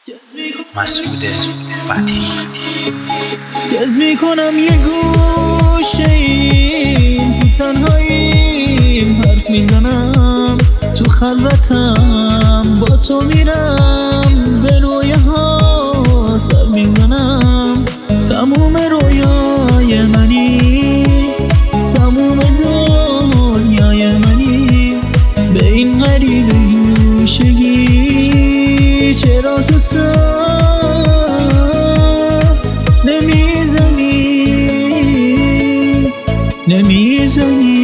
مسعود فتحی. گز میکنم یه گوشه این تو تنهاییم، حرف میزنم تو خلوتم، با تو میرم به رویه ها سر میزنم. تموم رویای منی، تموم دنیای منی، به این غریب گوشگی چرا تو سر نمیزنی.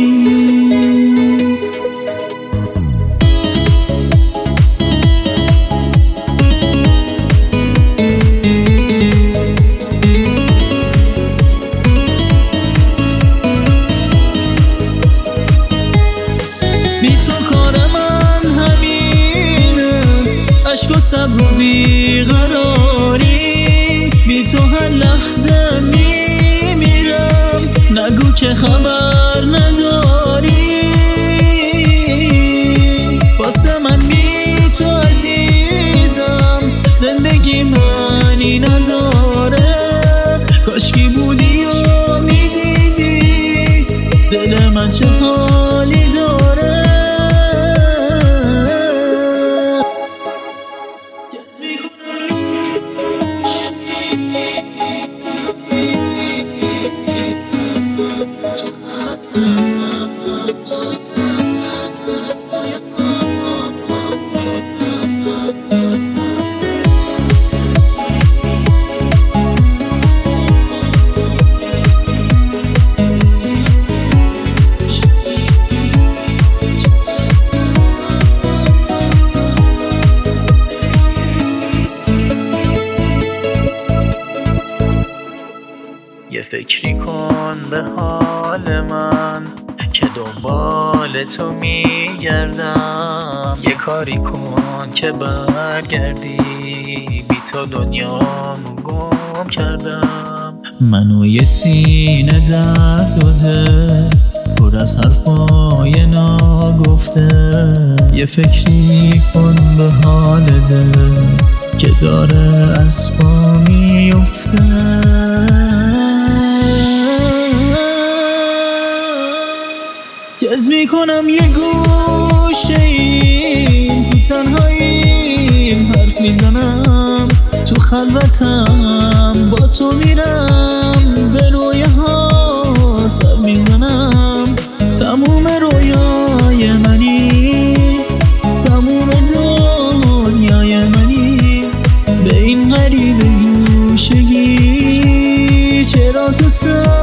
بی تو کار من همینه، عشق و صبر و بیقراری، بی تو هر لحظه میمیرم، نگو که خبر نداری. واسه من بی تو عزیزم، زندگی معنی نداره. کاشکی بودی و میدیدی دل من چه حالی داره. یه فکری کن به حال من که دنبال تو میگردم، یه کاری کن که برگردی، بی تو دنیامو گم کردم. منو یه سینه درد داده، پر از حرفای ناگفته، یه فکری کن به حال دل که داره از پا میفته. گز میکنم یه گوشه این تو تنهاییم، حرف میزنم تو خلوتم، با تو میرم به رویه ها سر میزنم. تموم رویای منی، تموم دنیای منی، به این غریب گوشگی چرا تو سر